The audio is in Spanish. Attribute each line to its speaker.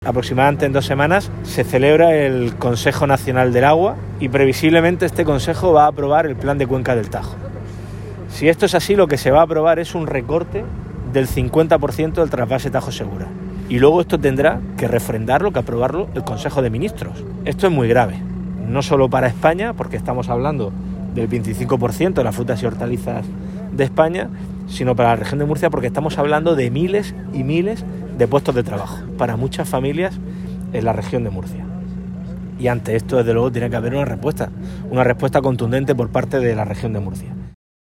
Speaker 1: Aproximadamente en 2 semanas se celebra el Consejo Nacional del Agua y previsiblemente este consejo va a aprobar el plan de Cuenca del Tajo. Si esto es así, lo que se va a aprobar es un recorte del 50% del trasvase Tajo Segura. Y luego esto tendrá que refrendarlo, que aprobarlo el Consejo de Ministros. Esto es muy grave, no solo para España, porque estamos hablando del 25% de las frutas y hortalizas de España, sino para la región de Murcia, porque estamos hablando de miles y miles de puestos de trabajo para muchas familias en la región de Murcia. Y ante esto, desde luego, tiene que haber una respuesta contundente por parte de la región de Murcia.